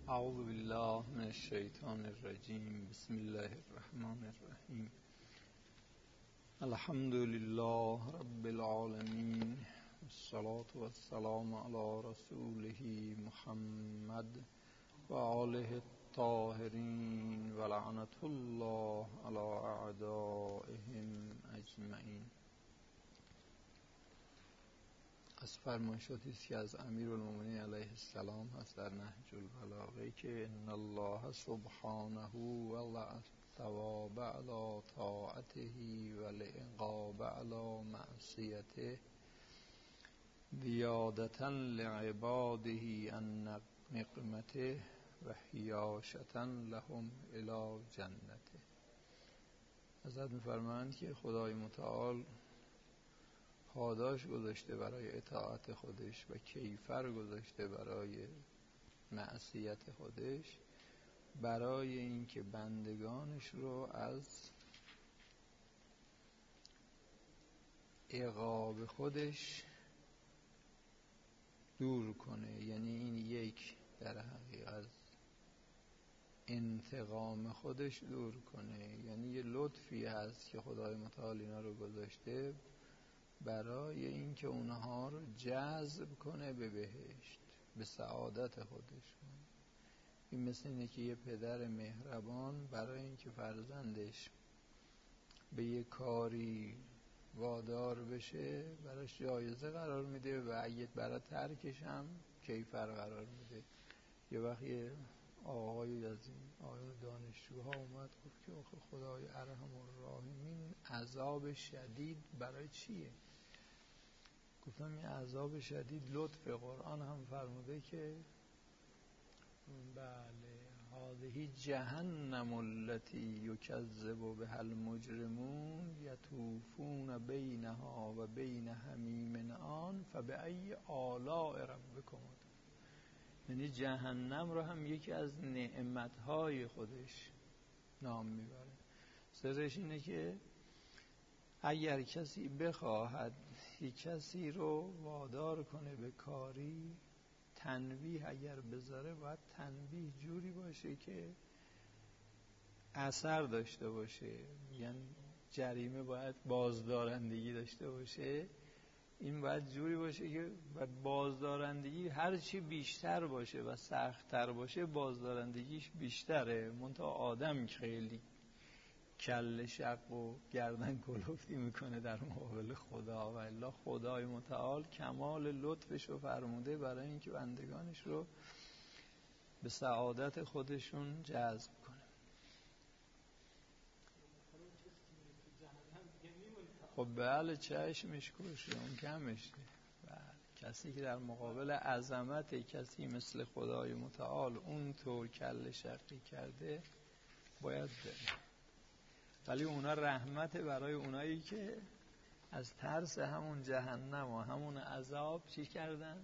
اعوذ بالله من الشیطان الرجیم. بسم الله الرحمن الرحیم. الحمد لله رب العالمین، والصلاة والسلام علی رسوله محمد و آله الطاهرین و لعنة الله علی اعدائهم اجمعین. از فرمایشاتی است که از امیرالمومنین علیه السلام هست در نهج البلاغه که ان الله سبحانه وضع الثواب علی طاعته و العقاب علی معصیته زیادة لعباده عن نقمته و حیاشة لهم الی جنته. حضرت می‌فرمایند که خدای متعال پاداش گذاشته برای اطاعت خودش و کیفر گذاشته برای معصیت خودش، برای اینکه بندگانش رو از عقاب خودش دور کنه. یعنی این یک در حقیقت انتقام خودش دور کنه. یعنی یه لطفی هست که خدای متعال اینا رو گذاشته برای اینکه اونها رو جذب کنه به بهشت، به سعادت خودش. این مثل اینه که یه پدر مهربان برای اینکه فرزندش به یه کاری وادار بشه براش جایزه قرار میده و اگه برای ترکش هم کیفر قرار میده. یه وقت یه آقای از این آقای دانشجوها اومد گفت که آخه خدای ارحم الراحمین عذاب شدید برای چیه؟ گفتم این عذاب شدید لطف قرآن هم فرموده که بله هذه جهنم التي یکذب بها المجرمون یطوفون بینها و بین حمیم آن فبأی آلاء ربکم. یعنی جهنم رو هم یکی از نعمتهای خودش نام میبره. سرش اینه که اگر کسی بخواهد یک کسی رو وادار کنه به کاری، تنبیه اگر بذاره باید تنبیه جوری باشه که اثر داشته باشه. یعنی جریمه باید بازدارندگی داشته باشه. این باید جوری باشه که بازدارندگی هرچی بیشتر باشه و سخت‌تر باشه بازدارندگیش بیشتره. منتها آدم خیلی کل شق و گردن کلفتی میکنه در مقابل خدا، و الا خدای متعال کمال لطفش رو فرموده برای اینکه بندگانش رو به سعادت خودشون جذب کنه. خب بله چشمش کشه اون کمشه. بله کسی که در مقابل عظمت کسی مثل خدای متعال اون طور کل شقی کرده باید بره. ولی اونا رحمت برای اونایی که از ترس همون جهنم و همون عذاب چی کردن؟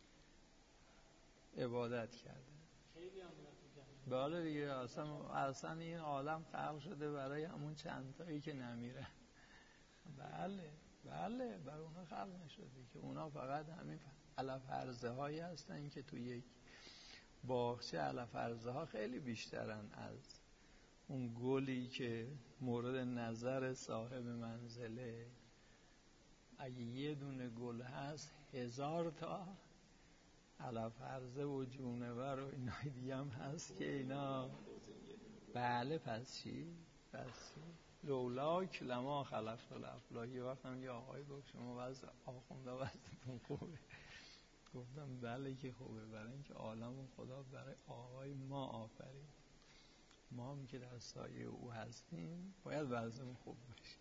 عبادت کردن. خیلی هم بله دیگه اصلا این عالم خلق شده برای همون چند تایی که نمیره. بله برای اونا خلق نشده که اونا فقط همین علف ارزه هایی هستن که تو یک باغچه علف ارزه ها خیلی بیشترن از اون گلی که مورد نظر صاحب منزله. اگه یه دونه گل هست 1000 تا علف ارزه و جونور و اینای دیگه هم هست که اینا بله پس چی؟ لولاک لما خلقت الافلاک. یه وقت هم یه آقای گفت شما وضع آخونده وضعتون خوبه. گفتم بله که خوبه، برای اینکه عالم و خدا برای آقای ما آفرید. ما هم که در سایه او هستیم باید وضعمون خوب باشه.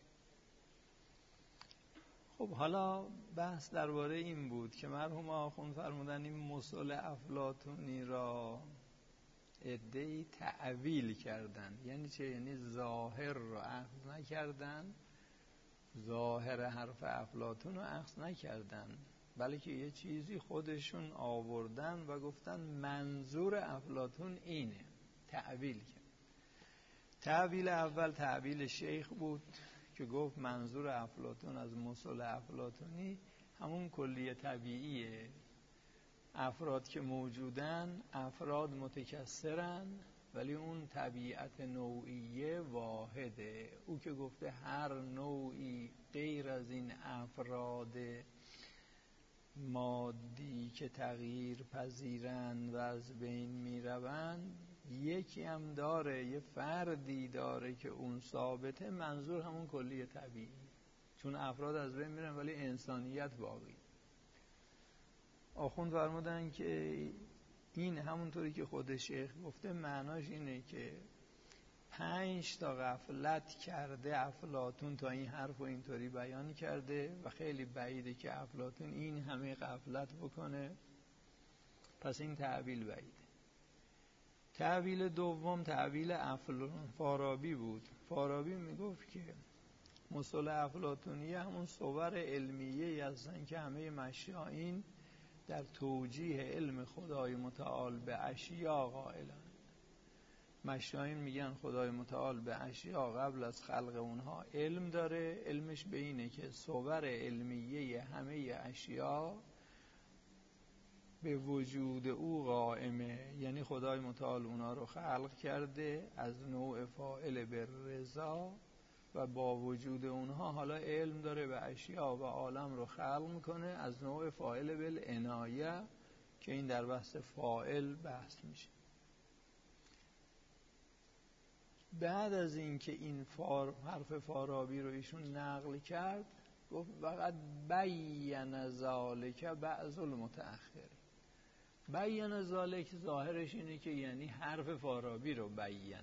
خب حالا بحث درباره این بود که مرحوم آخوند فرمودن این مثل افلاطونی را عده‌ای تعویل کردن. یعنی چه؟ یعنی ظاهر رو اخذ نکردن، ظاهر حرف افلاطون رو اخذ نکردن، بلکه یه چیزی خودشون آوردن و گفتن منظور افلاطون اینه، تعویل کرد. تعویل اول تعویل شیخ بود که گفت منظور افلاطون از مثل افلاطونی همون کلیه طبیعیه. افراد که موجودن افراد متکثرن، ولی اون طبیعت نوعیه واحده. او که گفته هر نوعی غیر از این افراد مادی که تغییر پذیرند و از بین میروند، یکی هم داره، یه فردی داره که اون ثابته، منظور همون کلی طبیعی. چون افراد از بین میرن ولی انسانیت باقی. آخوند فرمودن که این همونطوری که خود شیخ گفته معناش اینه که 5 تا غفلت کرده افلاطون تا این حرف و اینطوری بیان کرده و خیلی بعیده که افلاطون این همه غفلت بکنه، پس این تعبیل بعیده. تعبیل دوم تعبیل فارابی بود. فارابی میگفت که مصطلح افلاطونیه همون صور علمیه هستن که همه مشایخ در توجیه علم خدای متعال به اشیا قائلن. مشایخ میگن خدای متعال به اشیا قبل از خلق اونها علم داره. علمش به اینه که صور علمیه همه اشیا به وجود او قائمه، یعنی خدای متعال اونا رو خلق کرده از نوع فاعل به رضا و با وجود اونها حالا علم داره به اشیا و عالم رو خلق میکنه از نوع فاعل بالعنایه که این در بحث فاعل بحث میشه. بعد از اینکه این حرف فارابی رو ایشون نقل کرد گفت فقط بین ذالک بعض المتأخرین. بین ذالک ظاهرش اینه که یعنی حرف فارابی رو بیانه.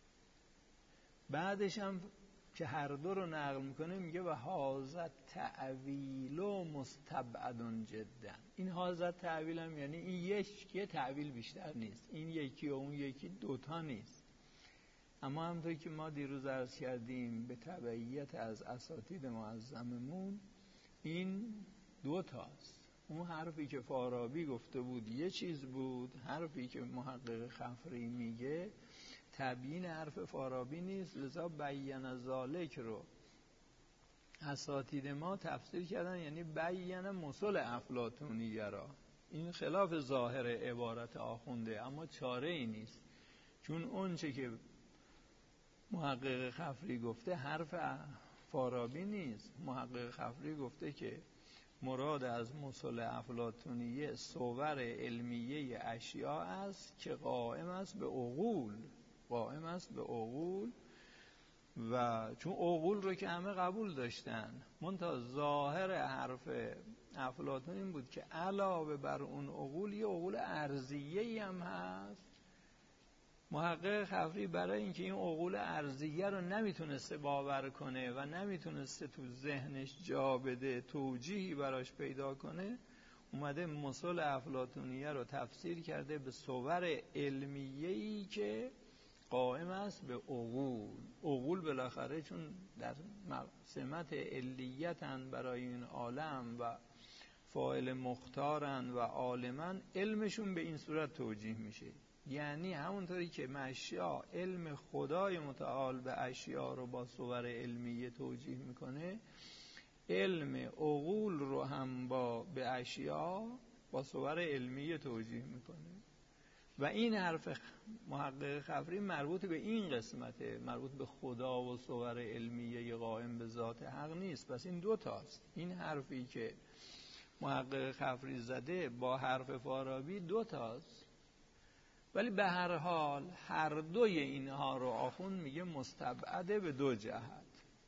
بعدش هم که هر دو رو نقل میکنه میگه و هذا تعویل مستبعد جدا. این هذا تعویل هم یعنی این یه تعویل بیشتر نیست، این یکی و اون یکی دوتا نیست. اما همونطور که ما دیروز عرض کردیم به تبعیت از اساتید معظممون این دوتاست. اون حرفی که فارابی گفته بود یه چیز بود، حرفی که محقق خفری میگه تبیین حرف فارابی نیست. لذا بیان ذالک رو اساتید ما تفسیر کردن یعنی بیان مصل افلاطونیه را. این خلاف ظاهر عبارت آخونده، اما چاره ای نیست، چون اون چه که محقق خفری گفته حرف فارابی نیست. محقق خفری گفته که مراد از مصل افلاطونیه صور علمیه اشیاء است که قائم است به عقول. و چون عقول رو که همه قبول داشتن، منتها ظاهر حرف افلاطون این بود که علاوه بر اون عقول یه عقول ارضیه‌ای هم هست. محقق خفری برای اینکه این عقول ارضیه رو نمیتونسته باور کنه و نمیتونسته تو ذهنش جا بده، توجیهی براش پیدا کنه، اومده مصل افلاطونیه رو تفسیر کرده به صور علمیه‌ای که قائم است به عقول بالاخره چون در سمت علیتن برای این عالم و فاعل مختارن و عالمن، علمشون به این صورت توجیه میشه. یعنی همونطوری که اشیا علم خدای متعال به اشیا رو با صور علمیه توجیه میکنه، علم عقول رو هم به اشیا با صور علمیه توجیه میکنه. و این حرف محقق خفری مربوط به این قسمته، مربوط به خدا و صور علمیه قائم به ذات حق نیست. پس این دو تاست. این حرفی که محقق خفری زده با حرف فارابی دو تاست، ولی به هر حال هر دوی اینها رو آخوند میگه مستبعده به دو جهت.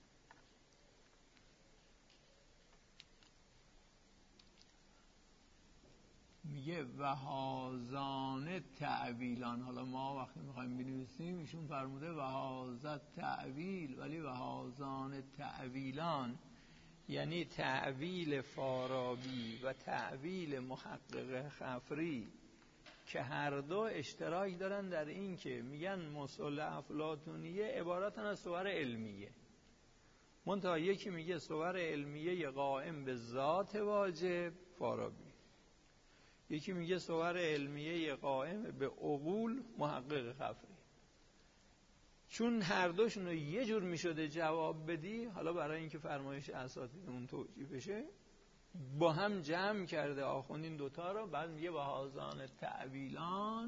میگه و هازان تعویلان. حالا ما وقتی میخوایم بنویسیم ایشون فرموده و هازت تعویل، ولی و هازان تعویلان یعنی تعویل فارابی و تعویل محقق خفری که هر دو اشتراک دارن در این که میگن مصل افلاطونیه عبارتن از صور علمیه، منتها یکی میگه صور علمیه قائم به ذات واجب فارابی، یکی میگه صور علمیه قائم به عقول محقق خفری. چون هر دوشون رو یه جور میشده جواب بدی، حالا برای اینکه فرمایش اساتیدمون توجیه بشه با هم جمع کرده آخوند این دوتا رو، بعد میگه و هازان تعویلان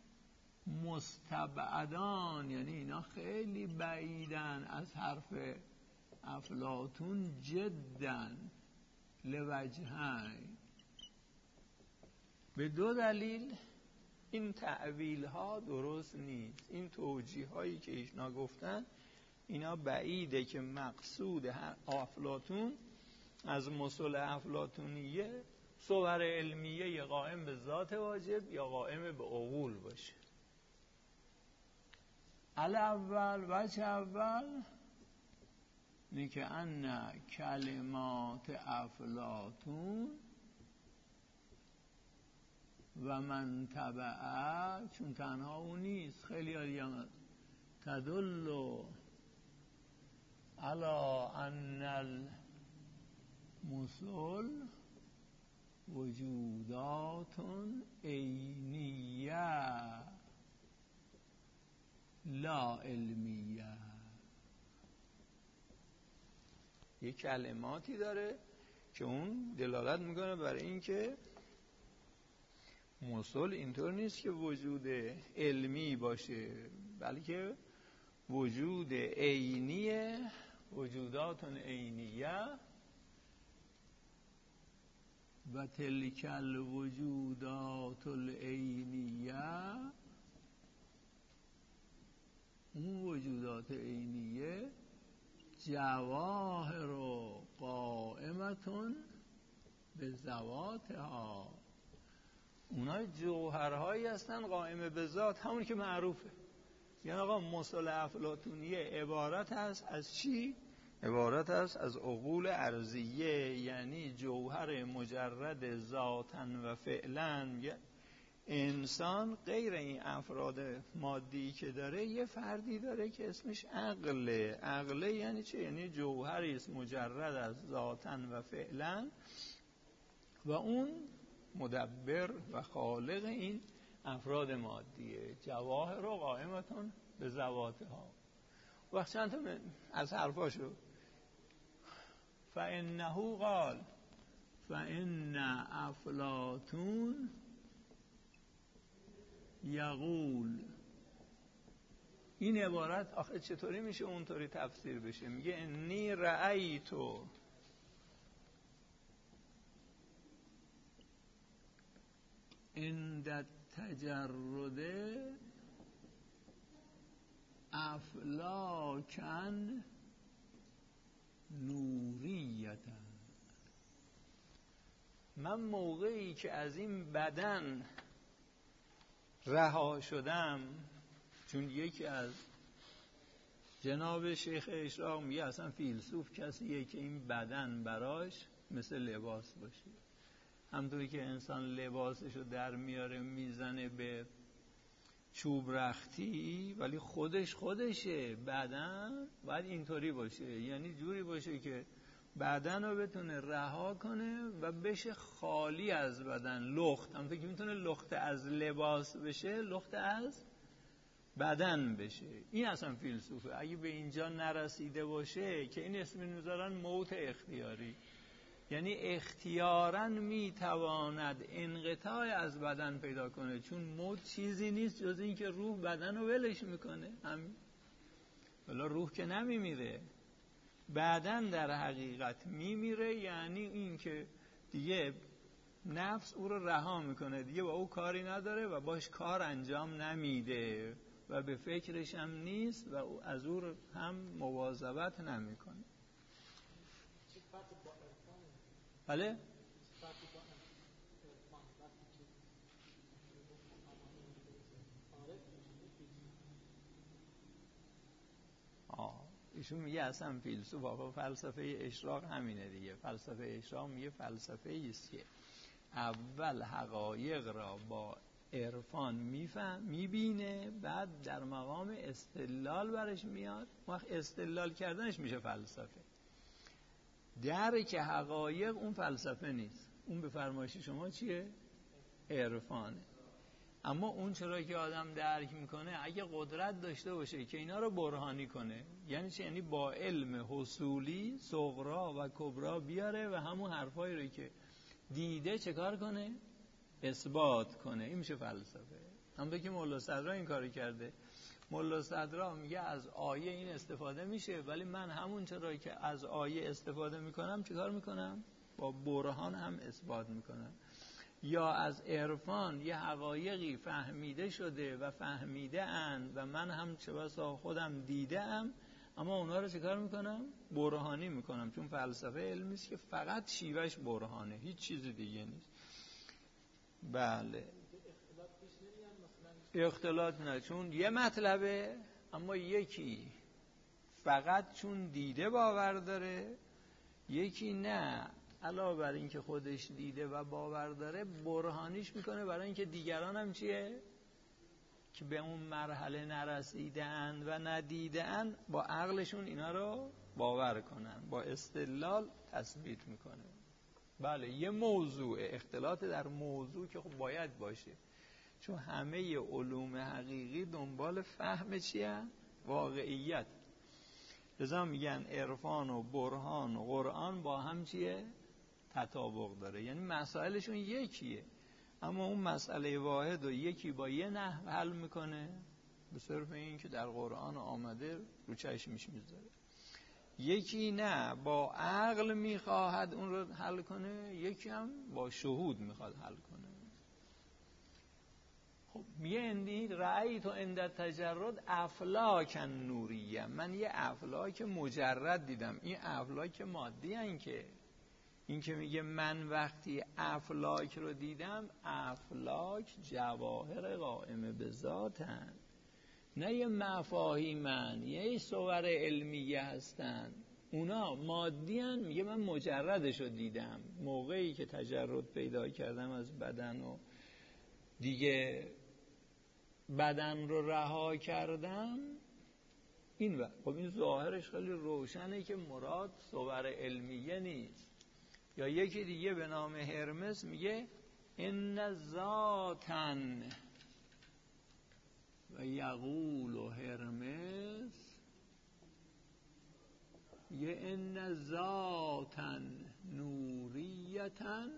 مستبعدان، یعنی اینا خیلی بعیدن از حرف افلاطون جدن لوجهین. به دو دلیل این تعویل ها درست نیست. این توجیه هایی که ایشنا گفتن اینا بعیده که مقصود افلاطون از مصول افلاطونیه صور علمیه قائم به ذات واجب یا قائم به عقول باشه. الاول وجه اول اینه که ان کلمات افلاطون و من تبعه، چون تنها اون نیست، خیلی هم تدل علی ان المثل وجودات عینیه لا علمیه. یه کلماتی داره که اون دلالت میکنه برای این که مثل اینطور نیست که وجود علمی باشه، بلکه وجود عینیه، وجودات عینیه و تلک الوجودات العینیه، اون وجودات عینیه جواهر قائمتون به ذواتها، اونا جوهرهایی هستن قائم به ذات، همون که معروفه. یعنی آقا مثل افلاطونیه عبارت هست از چی؟ عبارت هست از عقول ارضیه، یعنی جوهر مجرد ذاتاً و فعلاً. انسان غیر این افراد مادی که داره یه فردی داره که اسمش عقله. عقله یعنی چه؟ یعنی جوهری است مجرد از ذاتاً و فعلاً و اون مدبر و خالق این افراد مادیه. جواهر و قائمتون به ذواتها. وقت چند تا از حرفاشو فإنه قال فإن افلاطون یقول، این عبارت آخه چطوری میشه اونطوری تفسیر بشه؟ میگه انی رأیتو عند تجرد افلاکن نوریتا. من موقعی که از این بدن رها شدم، چون یکی از جناب شیخ اشراق میگه اصلا فیلسوف کسیه که این بدن براش مثل لباس باشه. همونطوری که انسان لباسشو در میاره میزنه به چوب رختی، ولی خودشه. بدن باید اینطوری باشه، یعنی جوری باشه که بدن رو بتونه رها کنه و بشه خالی از بدن. لخت همونطور که میتونه لخت از لباس بشه، لخت از بدن بشه. این اصلا فیلسوفه. اگه به اینجا نرسیده باشه که این اسم میذارن موت اختیاری، یعنی اختیاراً میتواند انقطاع از بدن پیدا کنه، چون موت چیزی نیست جز این که روح بدن رو ولش میکنه. همین. ولی روح که نمیمیره، بدن در حقیقت میمیره، یعنی این که دیگه نفس او رو رها میکنه، دیگه با او کاری نداره و باش کار انجام نمیده و به فکرش هم نیست و از او هم مواظبت نمیکنه. بله؟ ایشون میگه اصلا فیلسوف آقا فلسفه اشراق همینه دیگه. فلسفه اشراق میگه فلسفه ایست که اول حقایق را با عرفان میبینه، بعد در مقام استدلال برش میاد، وقت استدلال کردنش میشه فلسفه. درک حقایق اون فلسفه نیست، اون به فرمایش شما چیه؟ عرفانه. اما اون چرا که آدم درک میکنه اگه قدرت داشته باشه که اینا رو برهانی کنه، یعنی چی؟ یعنی با علم حصولی صغرا و کبرا بیاره و همون حرفایی رو که دیده چه کار کنه؟ اثبات کنه. این میشه فلسفه. همونطور که مولا صدرا این کارو کرده. مولا صدرا میگه از آیه این استفاده میشه، ولی من همون چرا که از آیه استفاده میکنم چه کار میکنم؟ با برهان هم اثبات میکنم. یا از عرفان یه حقایقی فهمیده شده و فهمیده اند و من هم چه بسا خودم دیده ام، اما اونا رو چه کار میکنم؟ برهانی میکنم. چون فلسفه علمی است که فقط شیوهش برهانه، هیچ چیز دیگه نیست. بله، اختلاط نه، چون یه مطلبه اما یکی فقط چون دیده باور داره، یکی نه علاوه بر این که خودش دیده و باور داره برهانیش میکنه برای اینکه دیگران هم چیه؟ که به اون مرحله نرسیدن و ندیدن با عقلشون اینا رو باور کنن، با استدلال تثبیت میکنه. بله، یه موضوع اختلاط در موضوع که خب باید باشه، چون همه علوم حقیقی دنبال فهم چیه؟ واقعیت. لذا میگن عرفان و برهان و قرآن با هم چیه؟ تطابق داره، یعنی مسائلشون یکیه، اما اون مسئله واحد و یکی با یه نحو حل میکنه به صرف این که در قرآن آمده رو چشمش میذاره، یکی نه با عقل میخواهد اون رو حل کنه، یکی هم با شهود میخواد حل کنه. خب میگه اندی رأی تو اند تجرد افلاک نوریه، من یه افلاک مجرد دیدم. این افلاک مادی هن که این که میگه من وقتی افلاک رو دیدم، افلاک جواهر قائمه به ذاتن، نه یه مفاهیمن، یه صور علمیه هستن، اونا مادی هن. میگه من مجردش رو دیدم موقعی که تجرد پیدا کردم از بدن و دیگه بدن رو رها کردم. این وقت خب این ظاهرش خیلی روشنه که مراد صور علمیه نیست. یا یکی دیگه به نام هرمس میگه ان ذاتن و یقول هرمس، یه ان ذاتن نوریتن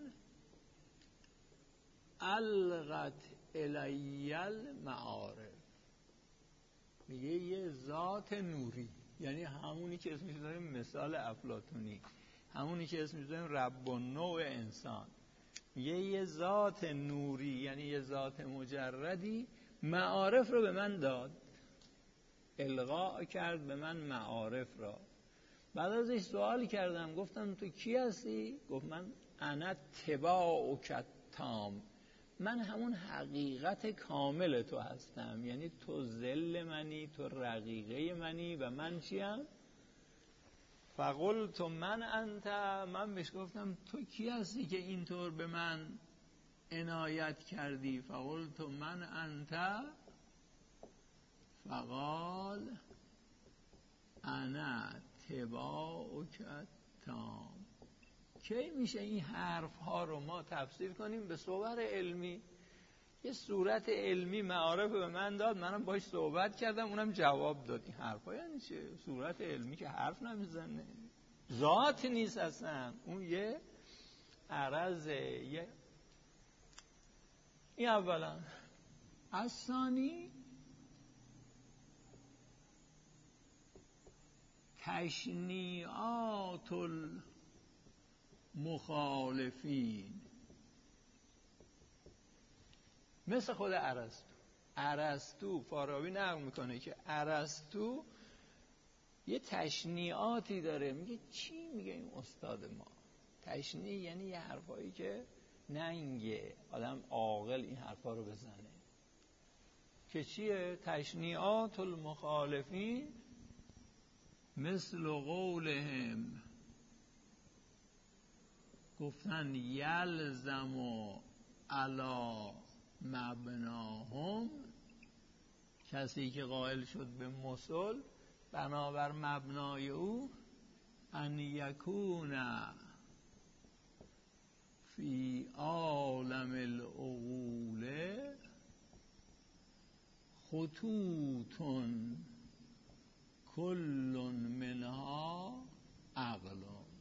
القت الی المعارف، میگه یه ذات نوری، یعنی همونی که اسمش داریم مثال افلاطونی، همونی که اسمش داریم رب النوع انسان، یه ذات نوری یعنی یه ذات مجردی معارف رو به من داد، القا کرد به من معارف را. بعد ازش سوال کردم، گفتم تو کی هستی؟ گفت من انا تباعک تام، من همون حقیقت کامل تو هستم، یعنی تو ذل منی، تو رقیقه منی و من چیم؟ فقلت من انت، من بهش گفتم تو کی هستی که اینطور به من عنایت کردی؟ فقلت من انت، فقال انا تباعک تام. کی میشه این حرف ها رو ما تفسیر کنیم به صور علمی؟ یه صورت علمی معارف به من داد، منم باش صحبت کردم، اونم جواب داد. این حرف ها یعنی چه؟ صورت علمی که حرف نمیزنه، ذات نیست اصلا، اون یه عرضه. یه این اولا. از ثانی تشنیعات المخالفین، مثل خود ارسطو فارابی نقل میکنه که ارسطو یه تشنیعاتی داره. میگه چی میگه این استاد ما؟ تشنیع یعنی یه حرفایی که ننگه آدم عاقل این حرفا رو بزنه. که چیه؟ تشنیعات المخالفین مثل قولهم، گفتن یلزم علی مبناهم، کسی که قائل شد به مسل بنابر مبنای او، ان یکون فی عالم العقول خطوطن کل منها عقل.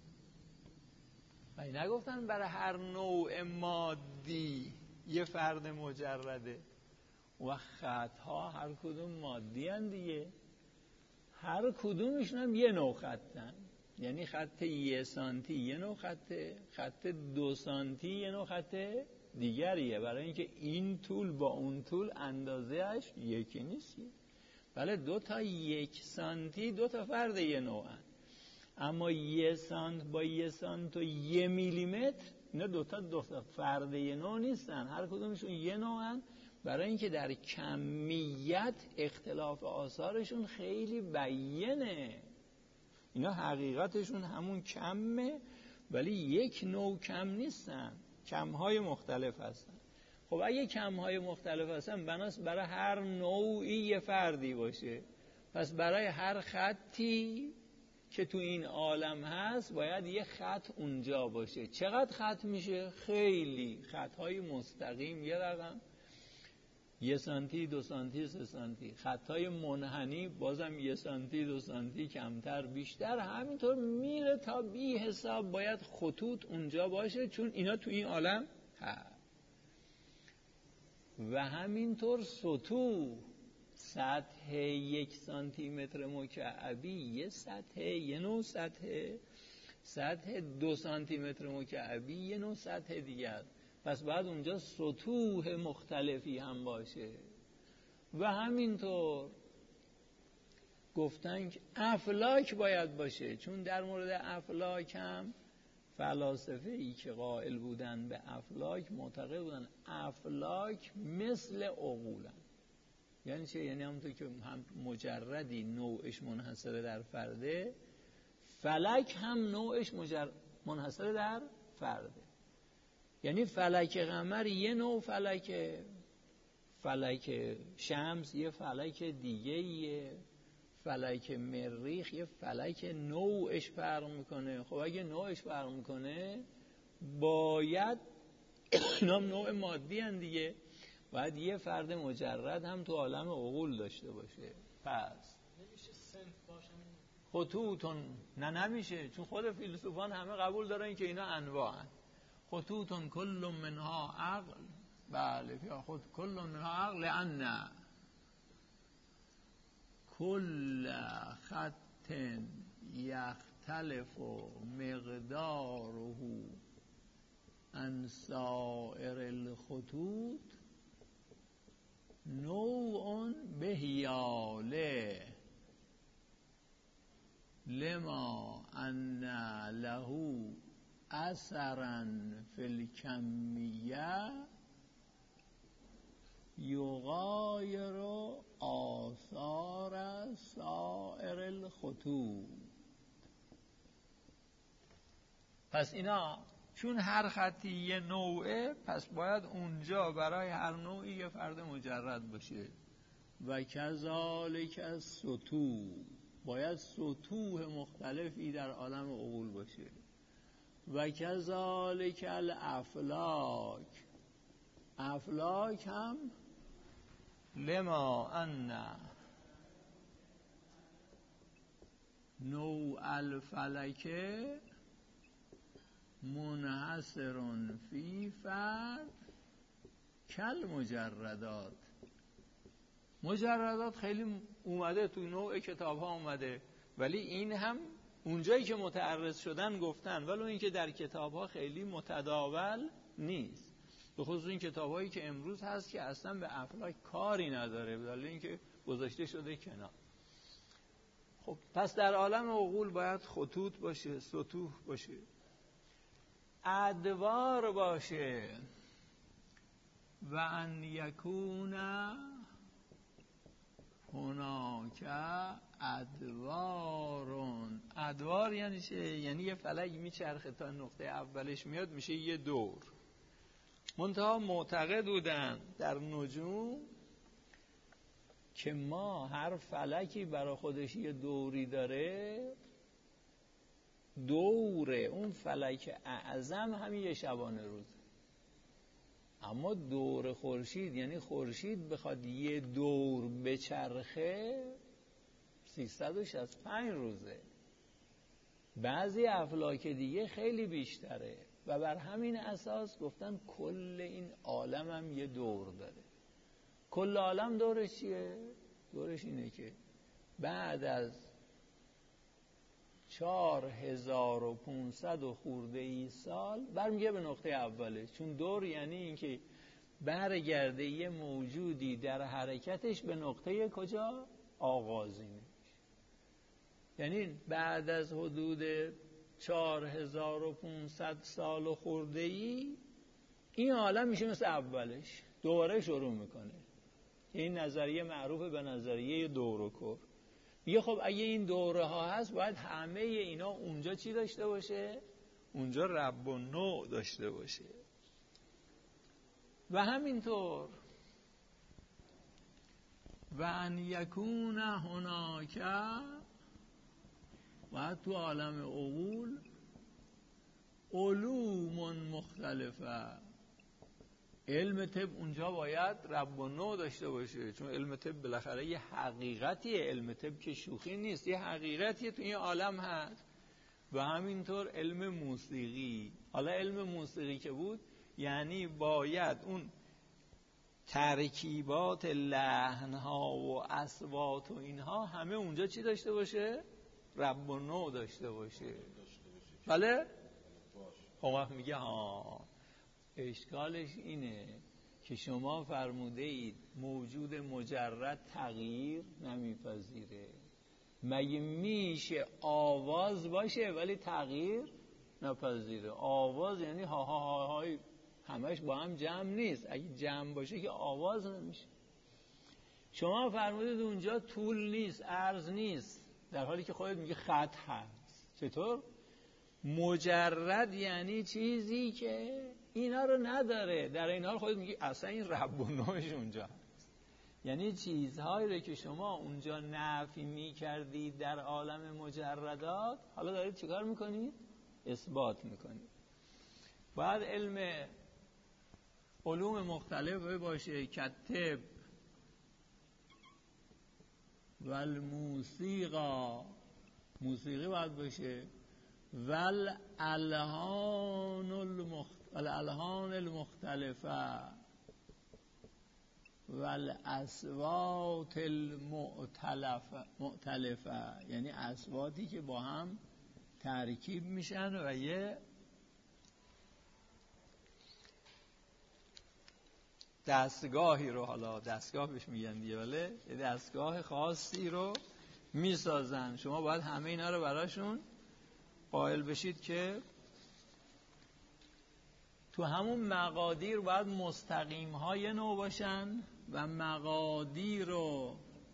و نگفتن برای هر نوع مادی یه فرد مجرده و خطها هر کدوم مادی هن دیگه، هر کدومشون هم یه نوع خطن. یعنی خط 1 سانتی یه نوع خطه، خط 2 سانتی یه نوع خط دیگریه، برای اینکه این طول با اون طول اندازهش یکی نیست. بله 2 تا 1 سانتی 2 تا فرد یه نوعن، اما 1 سانت با 1 سانت و 1 میلیمتر اینا 2 تا فرد یه نوع نیستن، هر کدومشون یه نوعن، برای اینکه در کمیت اختلاف آثارشون خیلی بیینه. اینا حقیقتشون همون کمه، ولی یک نوع کم نیستن، کمهای مختلف هستن. خب اگه کمهای مختلف هستن بناس برای هر نوعی یه فردی باشه، پس برای هر خطی که تو این عالم هست باید یه خط اونجا باشه. چقدر خط میشه؟ خیلی خطهای مستقیم یه رقم، 1 سانتی 2 سانتی 3 سانتی، خطهای منحنی بازم 1 سانتی 2 سانتی کمتر بیشتر، همینطور میره تا بی حساب باید خطوط اونجا باشه، چون اینا تو این عالم هست. و همینطور سطوح، سطح 1 سانتی متر مکعبی یه سطح، یه نوع سطح 2 سانتی متر مکعبی یه نوع سطح دیگه است. پس بعد اونجا سطوح مختلفی هم باشه. و همینطور گفتن که افلاک باید باشه، چون در مورد افلاک هم فلاسفه ای که قائل بودن به افلاک معتقد بودن افلاک مثل عقولن. یعنی چه؟ یعنی همونطور که هم مجردی نوعش منحصر در فرده، فلک هم نوعش منحصر در فرده. یعنی فلک قمر یه نوع فلکه، فلک شمس یه فلک دیگه یه، فلک مریخ یه فلک نوعش فرق میکنه. خب اگه نوعش فرق میکنه باید اینا نوع مادی هن دیگه، باید یه فرد مجرد هم تو عالم عقول داشته باشه. پس نمیشه صنف باشه خطوطون نمیشه، چون خود فیلسوفان همه قبول دارن که اینا انواعن. خطوطون کل منها عقل، بله یا خود کل منها عقل، لأن کل خط یختلف مقداره عن سائر الخطوط نوع بهیاله لما ان له اثرا فی الکمیه یغایر آثار سائر الخطوط. پس اینا چون هر خطی یه نوعه، پس باید اونجا برای هر نوعی یه فرد مجرد باشه. و کذالک السطوح، باید سطوح مختلفی در عالم عقول باشه. و کذالک الافلاک، افلاک هم لما ان نوع الفلک منحصر فی فرد کل مجردات. مجردات خیلی اومده تو نوع کتاب ها اومده، ولی این هم اونجایی که متعرض شدن گفتن، ولی این که در کتاب ها خیلی متداول نیست، به خصوص این کتاب هایی که امروز هست که اصلا به افلاک کاری نداره، بدلیل اینکه گذاشته شده کنار. خب پس در عالم عقول باید خطوط باشه، سطوح باشه، ادوار باشه، و ان یکون هناک ادوارون. ادوار یعنی چه؟ یعنی یه فلک میچرخه تا نقطه اولش میاد میشه یه دور. منتها معتقد بودن در نجوم که ما هر فلکی برای خودش یه دوری داره، دوره اون فلک اعظم همین یه شبانه روز. اما دور خورشید، یعنی خورشید بخواد یه دور بچرخه 365 روزه. بعضی افلاک دیگه خیلی بیشتره و بر همین اساس گفتن کل این عالم هم یه دور داره. کل عالم دورش چیه؟ دورش اینه که بعد از 4500 و خورده ای سال برمیگه به نقطه اوله. چون دور یعنی این که برگرده یه موجودی در حرکتش به نقطه کجا؟ آغازینش. یعنی بعد از حدود 4500 سال و خورده ای این عالم میشه مثل اولش، دوره شروع میکنه. این نظریه معروف به نظریه دور و کور. میگه خب اگه این دوره ها هست باید همه اینا اونجا چی داشته باشه؟ اونجا رب و نوع داشته باشه. و همینطور و ان یکون هناک، و تو عالم عقول علوم مختلفه. علم طب اونجا باید رب و نوع داشته باشه، چون علم طب بالاخره یه حقیقتیه. علم طب که شوخی نیست، یه حقیقتیه تو این عالم هست. و همینطور علم موسیقی. حالا علم موسیقی که بود یعنی باید اون ترکیبات لحن‌ها و اصوات و اینها همه اونجا چی داشته باشه؟ رب و نوع داشته باشه. بله؟ خب وقت میگه اشکالش اینه که شما فرموده اید موجود مجرد تغییر نمیپذیره. مگه میشه آواز باشه ولی تغییر نپذیره؟ آواز یعنی ها ها ها های همش با هم جمع نیست. اگه جمع باشه که آواز نمیشه. شما فرمودید اونجا طول نیست، عرض نیست، در حالی که خودت میگه خط هست. چطور؟ مجرد یعنی چیزی که اینا رو نداره. در این حال خودت میگی اصلا این رب و نوعش اونجا هست. یعنی چیزهایی رو که شما اونجا نفی میکردید در عالم مجردات، حالا دارید چیکار میکنید؟ اثبات میکنید. باید علوم مختلف باشه. کتب و الموسیقا، موسیقی باید باشه. والالحان المختلفه والاصوات المؤتلفه، یعنی اصواتی که با هم ترکیب میشن و یه دستگاهی رو، حالا دستگاه بهش میگن دیگه، ولی دستگاه خاصی رو میسازن. شما باید همه اینا رو براشون قائل بشید که تو همون مقادیر باید مستقیم های نوع باشن و مقادیر و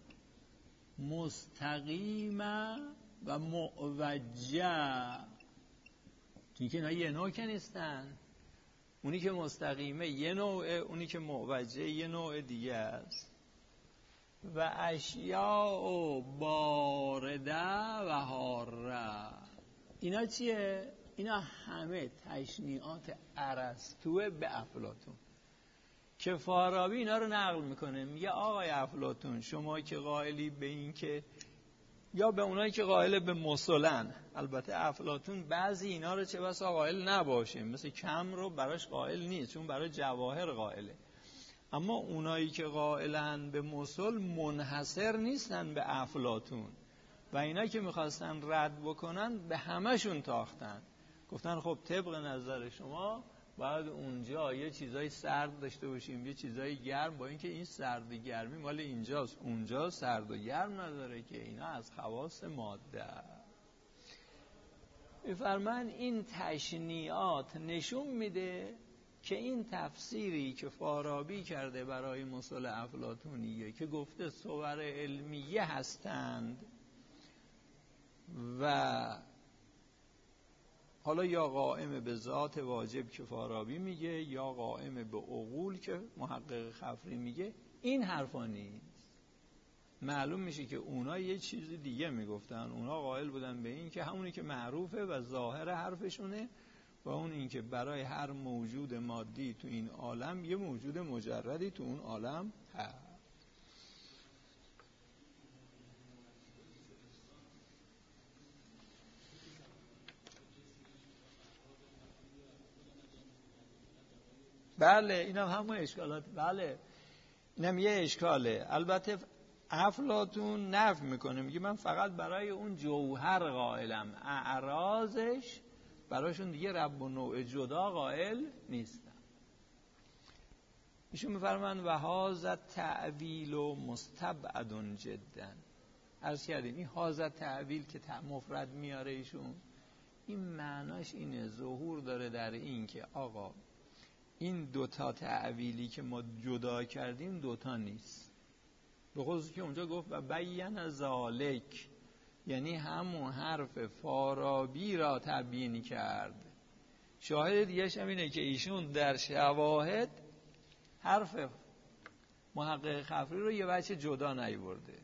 مستقیم و معوجه، چون که اینا یه نوع که نیستن. اونی که مستقیمه یه نوعه، اونی که معوجه یه نوع دیگه است. و اشیاء بارده و حاره، اینا چیه؟ اینا همه تشنیعات ارسطو به افلاطون که فارابی اینا رو نقل میکنه. میگه آقای افلاطون، شما که قائلی به این که، یا به اونایی که قائل به مسلن، البته افلاطون بعضی اینا رو چه بسا قائل نباشه، مثل کم رو براش قائل نیست چون برای جواهر قائله، اما اونایی که قائلن به مسل منحصر نیستن به افلاطون و اینا که میخواستن رد بکنن به همشون تاختن. گفتن خب طبق نظر شما باید اونجا یه چیزای سرد داشته باشیم، یه چیزای گرم، با اینکه این سرد و گرمی مال اینجاست، اونجا سرد و گرم نداره که، اینا از خواص ماده. میفرمان این تشنیعات نشون میده که این تفسیری که فارابی کرده برای مثل افلاطونیه که گفته صور علمیه هستند و حالا یا قائم به ذات واجب که فارابی میگه یا قائم به عقول که محقق خفری میگه، این حرفا نیست. معلوم میشه که اونا یه چیز دیگه میگفتن. اونا قائل بودن به این که همونی که معروفه و ظاهر حرفشونه و اون اینکه برای هر موجود مادی تو این عالم یه موجود مجردی تو اون عالم هست. بله اینم همون اشکالات. بله اینم یه اشکاله. البته افلاطون نفی میکنه، میگه من فقط برای اون جوهر قائلم، اعراضش براشون دیگه رب و نوع جدا قائل نیستم. ایشون میفرمان و هذا تعویل و مستبعد جدا. عرض کردیم این هذا تعویل که مفرد میاره ایشون، این معناش اینه، ظهور داره در این که آقا این دوتا تعویلی که ما جدا کردیم دوتا نیست. به خصوص که اونجا گفت و بیان ذالک، یعنی همون حرف فارابی را تبیین کرد. شاهد دیگه هم اینه که ایشون در شواهد حرف محقق خفری رو یه بچه جدا نیورده.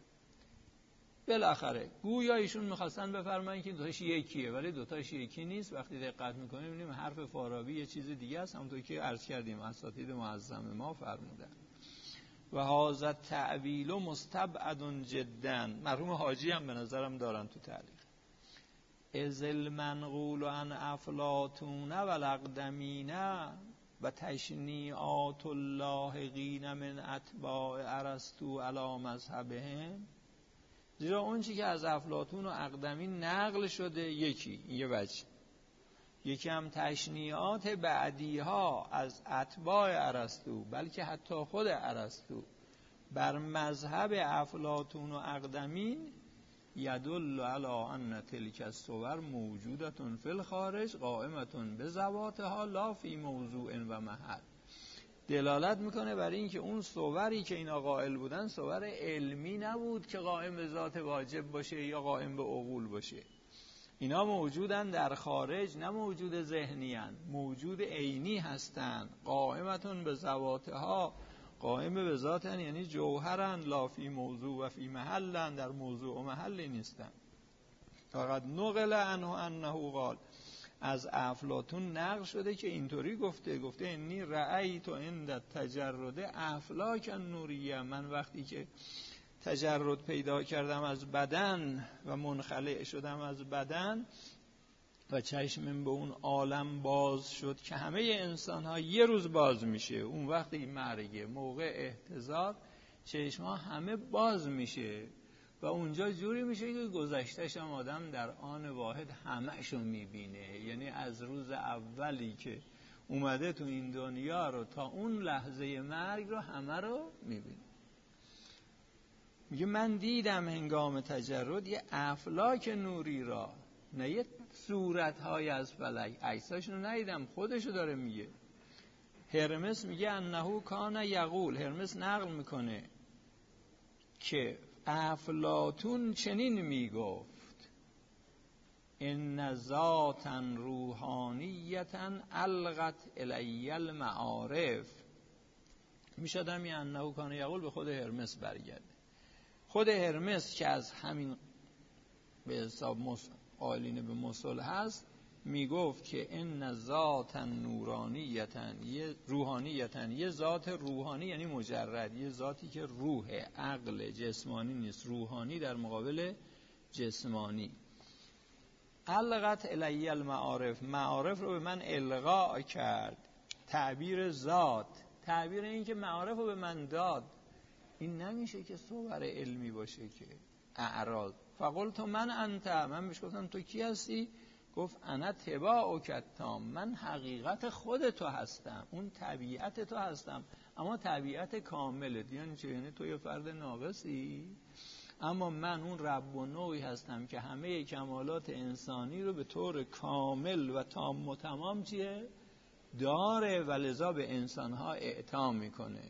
بالاخره گویا ایشون میخواستن بفرمایین که دوتاش یکیه، ولی دوتاش یکی نیست. وقتی دقت میکنیم میبینیم حرف فارابی یه چیز دیگه است، همونطور که عرض کردیم اساتید معظم ما فرمودن. و هذا تعویل مستبعد جدا. مرحوم حاجی هم به نظرم دارن تو تعلیق. اذ المنقول عن افلاطون و الاقدمین و تشنیعات اللاحقین من اتباع ارسطو علی مذهبهم. زیرا اون چی که از افلاطون و اقدمین نقل شده یکی، یه وجه، یکی هم تشنیعات بعدی ها از اتباع ارسطو، بلکه حتی خود ارسطو بر مذهب افلاطون و اقدمین، یدل علی ان تلک الصور موجودة فی الخارج قائمة بذواتها لا فی موضوع و محل. دلالت میکنه برای اینکه اون صوری که اینا قائل بودن صور علمی نبود که قائم به ذات واجب باشه یا قائم به عقول باشه. اینا موجودن در خارج، نه موجود ذهنی هن، موجود عینی هستن. قائمتون به ذواتها، قائم به ذاتن یعنی جوهرن، لا فی موضوع و فی محلن، در موضوع و محلی نیستن. فقط نقل عنه انه قال، از افلاطون نقل شده که اینطوری گفته انی رأیت عند تجرد افلاک النوریه، من وقتی که تجرد پیدا کردم از بدن و منخلع شدم از بدن و چشمم به اون عالم باز شد که همه انسان ها یه روز باز میشه، اون وقتی مرگه، موقع احتضار چشم ها همه باز میشه و اونجا جوری میشه که گذشتهش هم آدم در آن واحد همه‌شو میبینه. یعنی از روز اولی که اومده تو این دنیا رو تا اون لحظه مرگ رو همه رو میبینه. میگه من دیدم هنگام تجرد یه افلاک نوری را، نه یه صورت‌های از فلک، عکساشو ندیدم، خودشو داره میگه. هرمس میگه انه کان یقول، هرمس نقل میکنه که افلاطون چنین میگفت ان ذاتا روحانیتا القت الی المعارف. میشدم یه انه کان یقول به خود هرمس برگرده. خود هرمس که از همین به حساب قائلین به مسل هست میگفت که ان ذاتا نورانیتا، یه روحانیتا، یه ذات روحانی یعنی مجرد، یه ذاتی که روح، عقل، جسمانی نیست، روحانی در مقابل جسمانی. القت الی المعارف، معارف رو به من القا کرد. تعبیر ذات، تعبیر این که معارف رو به من داد، این نمیشه که صور علمی باشه که اعراض. فقلت من انت، من بهش گفتم تو کی هستی؟ گفت انا تباعک التام، من حقیقت خود تو هستم، اون طبیعت تو هستم، اما طبیعت کامله. یعنی چه؟ یعنی تو یه فرد ناقصی، اما من اون رب و نوعی هستم که همه کمالات انسانی رو به طور کامل و تام و تمام چیه؟ داره و لذا به انسانها اعطا میکنه.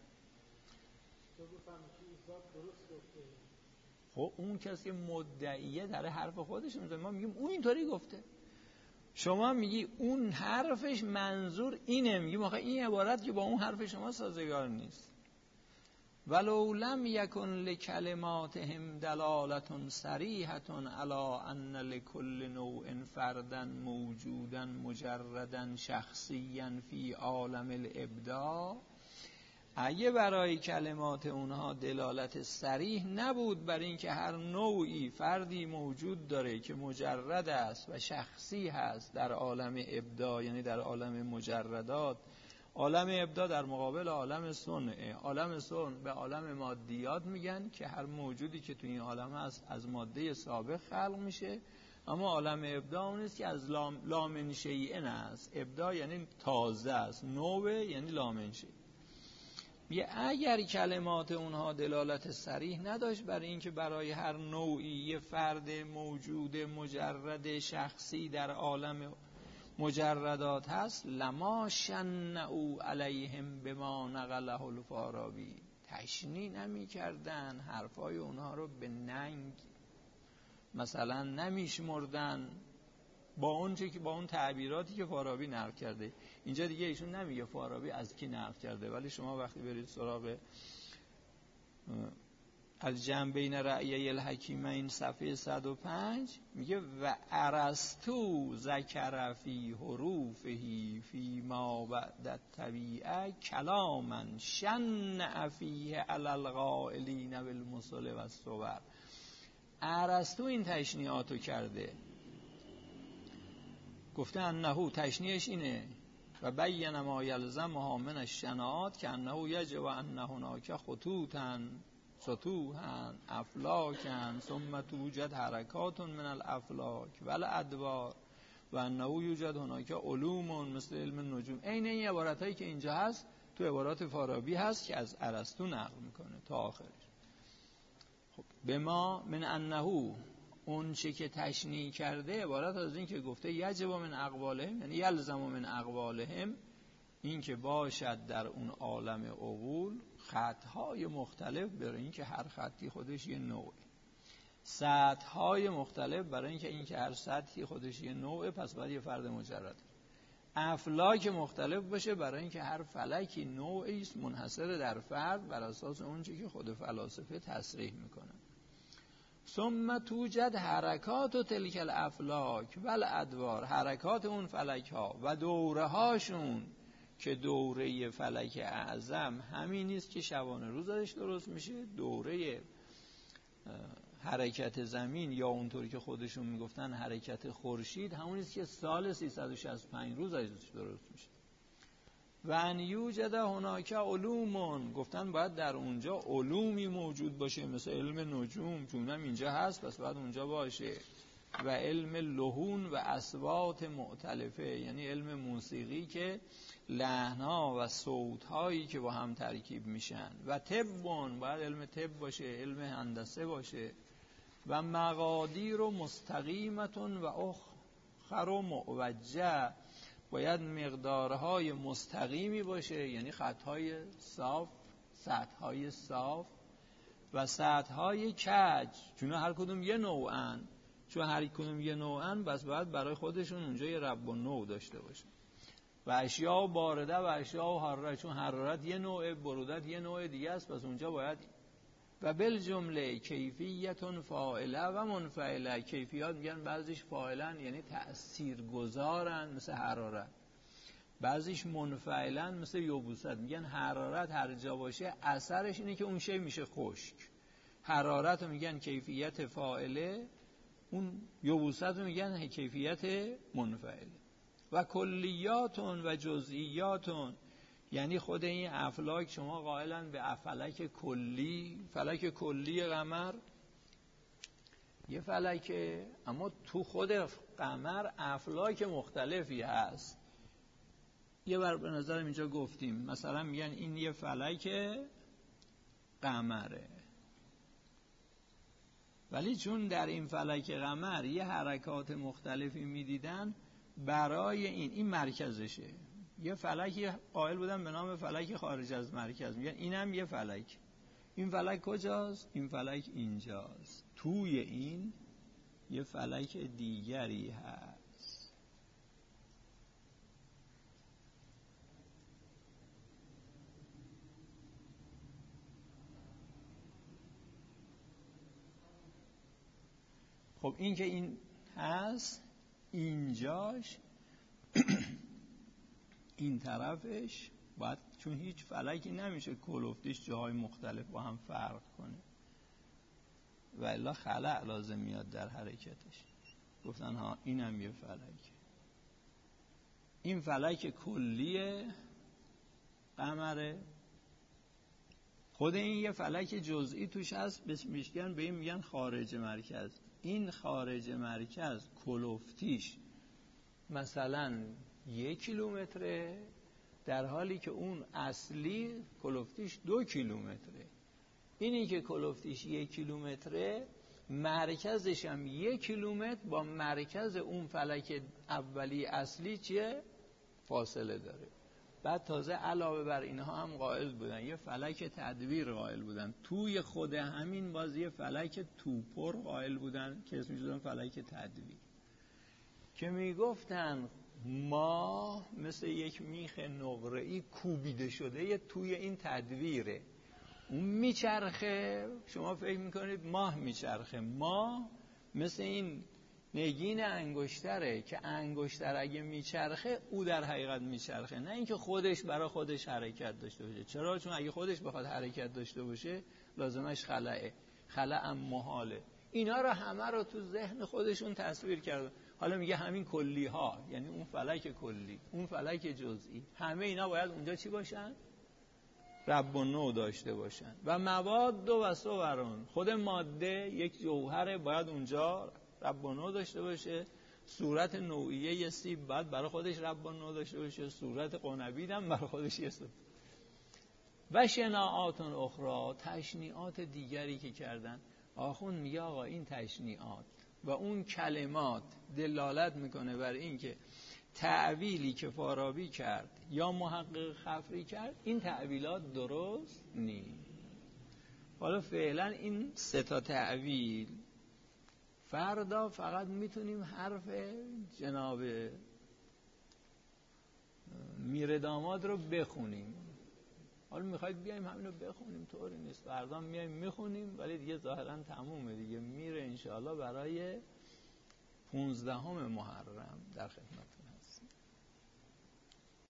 خب اون کسی مدعیه داره حرف خودش میزنه، ما میگیم اون اینطوری گفته، شما میگی اون حرفش منظور اینه، میگیم آخه این عبارت که با اون حرف شما سازگار نیست. ولو لم یکن لکلماتهم دلالة صریحة علی ان لكل نوع فردا موجودا مجردا شخصیا فی عالم الابداع، اگه برای کلمات اونها دلالت صریح نبود بر این که هر نوعی فردی موجود داره که مجرد است و شخصی هست در عالم ابداع، یعنی در عالم مجردات. عالم ابداع در مقابل عالم صنع. عالم صنع به عالم مادیات میگن که هر موجودی که توی این عالم هست از ماده سابق خلق میشه، اما عالم ابداع اون است که از لا من شیء است. ابداع یعنی تازه است، نوع یعنی لا من شیء. اگر کلمات اونها دلالت صریح نداشت برای اینکه برای هر نوعی یه فرد موجود مجرد شخصی در عالم مجردات هست، لما شنعوا علیهم بما نقله الفارابی، تشنیع نمی کردن حرفای اونها رو به ننگ، مثلا نمیشمردن با اون چه که با اون تعبیراتی که فارابی نقل کرده. اینجا دیگه ایشون نمیگه فارابی از کی نقل کرده، ولی شما وقتی برید سراغ الجمع بین رأیی الحکیمین صفحه 105 میگه و ارسطو ذکر فی حروفه فی ما بعد الطبیعه کلاما شنع فیه علی القائلین بالمثل و الصور. ارسطو این تشنیعاتو کرده، گفته انه تشنیعش اینه و بین ما یلزمها من الشناعات که انه یجب ان هناک خطوطا سطوحا افلاکا ثم توجد حرکات من الافلاک والادوار و انه یوجد هناک علوم مثل علم النجوم. این عبارتایی که اینجا هست تو عبارات فارابی هست که از ارسطو نقل میکنه تا آخرش. خب به ما من انه، اون چه که تشنیع کرده عبارت از این که گفته یجب من اقوالهم، یعنی یلزم من اقوالهم، این که باشد در اون عالم عقول خطهای مختلف برای این که هر خطی خودش یه نوعه، سطحهای مختلف برای این که هر سطحی خودش یه نوعه، پس باید یه فرد مجرد، افلاک مختلف باشه برای این که هر فلکی نوعی است منحصر در فرد بر اساس اون چه که خود فلاسفه تصریح میکنه. ثم توجد حرکات و تلک الافلاک و الادوار، حرکات اون فلک ها و دوره هاشون که دوره فلک اعظم همین نیست که شبانه روز ازش درست میشه، دوره حرکت زمین یا اونطوری که خودشون میگفتن حرکت خورشید همون نیست که سال 365 روز ازش درست میشه. و ان یوجد هناک علومون، گفتن باید در اونجا علومی موجود باشه مثل علم نجوم، چون هم اینجا هست پس باید اونجا باشه، و علم لحون و اصوات مختلفه، یعنی علم موسیقی که لحن‌ها و صوت‌هایی که با هم ترکیب میشن، و طبون، باید علم طب باشه، علم هندسه باشه، و مقادیر و مستقیمتون و اخر و معوجه، باید مقدارهای مستقیمی باشه، یعنی خطهای صاف، سطحهای صاف و سطحهای کج، چون هر کدوم یه نوعن، چون هر کدوم یه نوعن بس باید برای خودشون اونجا یه رب و نوع داشته باشه. و اشیاء بارده و اشیاء حراره، چون حرارت یه نوع، برودت یه نوع دیگه است، پس اونجا باید. و بالجمله کیفیت فاعله و منفعله، کیفیات میگن بعضیش فاعلن یعنی تأثیر گذارن مثل حرارت، بعضیش منفعلن مثل یبوست، میگن حرارت هر جا باشه اثرش اینه که اون شی میشه خشک، حرارت رو میگن کیفیت فاعله، اون یبوست رو میگن کیفیت منفعله. و کلیاتون و جزئیاتون، یعنی خود این افلاک شما قائلن به فلک کلی، فلک کلی قمر یه فلکه، اما تو خود قمر افلاک مختلفی هست. یه بار به نظرم اینجا گفتیم مثلا میگن این یه فلک قمره، ولی چون در این فلک قمر یه حرکات مختلفی میدیدن برای این مرکزشه. یه فلکی قائل بودن به نام فلک خارج از مرکز، میگن اینم یه فلک، این فلک کجاست؟ این فلک اینجاست، توی این یه فلک دیگری هست. خب این که این هست اینجاش این طرفش باید، چون هیچ فلکی نمیشه کلفتیش جاهای مختلف با هم فرق کنه و الا خلأ لازم میاد در حرکتش. گفتن ها اینم یه فلک، این فلک کلیه قمره، خود این یه فلک جزئی توش هست به این میگن خارج مرکز. این خارج مرکز کلفتیش مثلا 1 کیلومتره، در حالی که اون اصلی کلفتیش 2 کیلومتره. اینی که کلفتیش 1 کیلومتره مرکزش هم 1 کیلومتر با مرکز اون فلک اولی اصلی چیه؟ فاصله داره. بعد تازه علاوه بر اینها هم قائل بودن یه فلک تدویر قائل بودن توی خود همین بازی، یه فلک توپر قائل بودن که اسمش بودن فلک تدویر، که میگفتن ماه مثل یک میخ نقره‌ای کوبیده شده یه توی این تدویره، اون میچرخه، شما فکر میکنید ماه میچرخه، ماه مثل این نگین انگشتره که انگشتر اگه میچرخه او در حقیقت میچرخه، نه اینکه خودش برای خودش حرکت داشته باشه. چرا؟ چون اگه خودش بخواد حرکت داشته باشه لازمش خلأه، خلأ محاله. اینا رو همه رو تو ذهن خودشون تصویر کردن. حالا میگه همین کلی ها، یعنی اون فلک کلی، اون فلک جزئی، همه اینا باید اونجا چی باشن؟ رب و نوع داشته باشن. و مواد و صورون، خود ماده یک جوهره باید اونجا رب و نوع داشته باشه. صورت نوعیه یه سیب باید برای خودش رب و نوع داشته باشه، صورت قنبید هم برای خودش یه سیب. و شناعات اخرى، تشنیعات دیگری که کردن. آخوند میگه آقا این تشنیعات و اون کلمات دلالت میکنه بر این که تعویلی که فارابی کرد یا محقق خفری کرد این تعویلات درست نیست. حالا فعلا این 3 تا تعویل فردا فقط میتونیم حرف جناب میر داماد رو بخونیم. حالا میخواید بیایم همین رو بخونیم، طوری نیست، فردا میایم میخونیم، ولی دیگه ظاهرا تمومه دیگه، میره انشاءالله برای 15 محرم در خدمتتون هستیم.